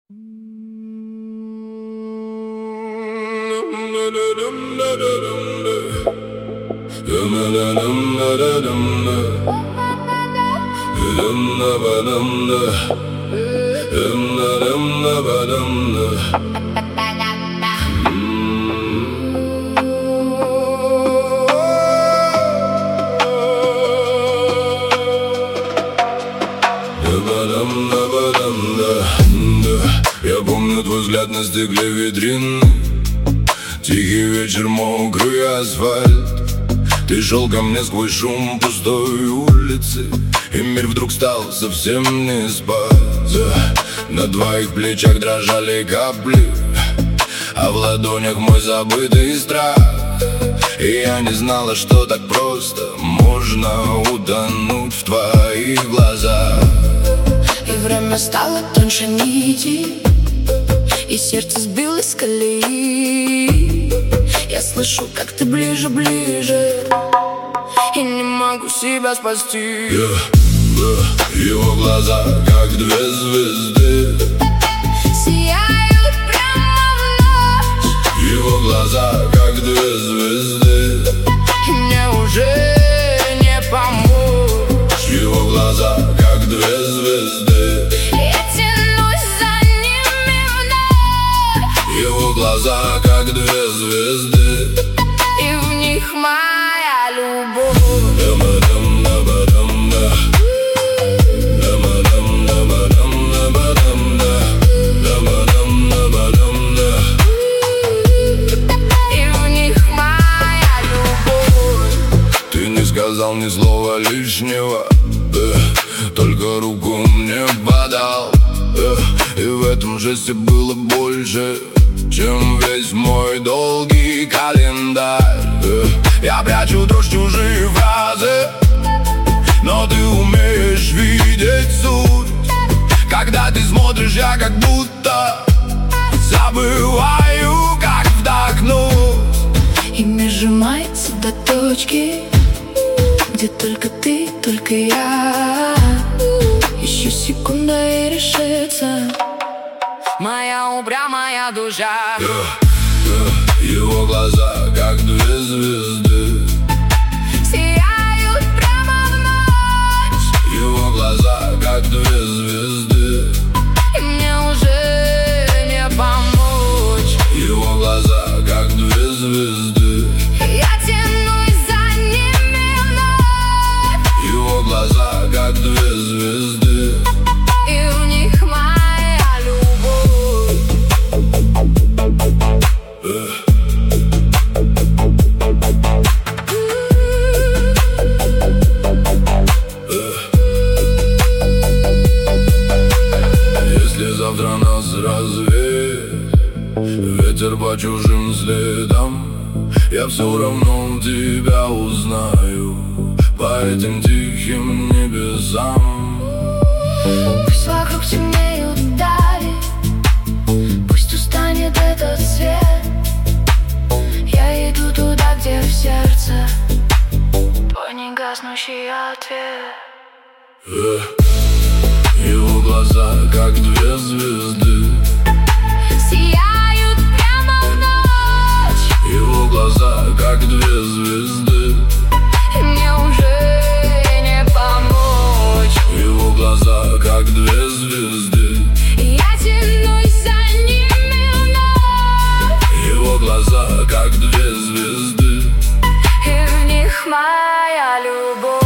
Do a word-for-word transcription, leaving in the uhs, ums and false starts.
Я помню твой взгляд на стекле витрины, тихий вечер, мокрый асфальт. Ты шел ко мне сквозь шум пустой улицы, и мир вдруг стал совсем не спать. На твоих плечах дрожали капли, а в ладонях мой забытый страх. И я не знала, что так просто можно утонуть в твоих глазах. И время стало тоньше нити, и сердце сбилось с колеи. Я слышу, как ты ближе, ближе, и не могу себя спасти. yeah, yeah. Его глаза, как две звезды, сияют прямо в ночь. Его глаза, как две звезды, И мне уже не помочь. Его глаза, как две звезды, Я тянусь за ними вновь. Его глаза, как две звезды, И в них моя любовь. И в них моя любовь. Ты не сказал ни слова лишнего, э, только руку мне подал, э, и в этом жесте было больше, чем весь мой долгий календарь. э, Я прячу дрожь, чужие фразы, но ты умеешь видеть суть. Когда ты смотришь, я как будто забываю, как вдохнуть. И мир сжимается до точки, где только ты, только я. Еще секунда и решится моя упрямая душа. Yeah, yeah. Его глаза, как две звезды, Сияют прямо в ночь. Его глаза, как две звезды, И мне уже не помочь. Его глаза, как две звезды, Я тянусь за ними вновь. Его глаза, как две звезды, И в них моя любовь. э. Если завтра нас развеет ветер по чужим следам, я все равно тебя узнаю по этим тихим небесам. Пусть вокруг темнеют дали, пусть устанет этот свет. Я иду туда, где в сердце твой негаснущий ответ. э. Его глаза, как две звезды, Сияют прямо в ночь. Его глаза, как две звезды, И мне уже не помочь. Его глаза, как две звезды, Я тянусь за ними вновь. Его глаза, как две звезды, И в них моя любовь.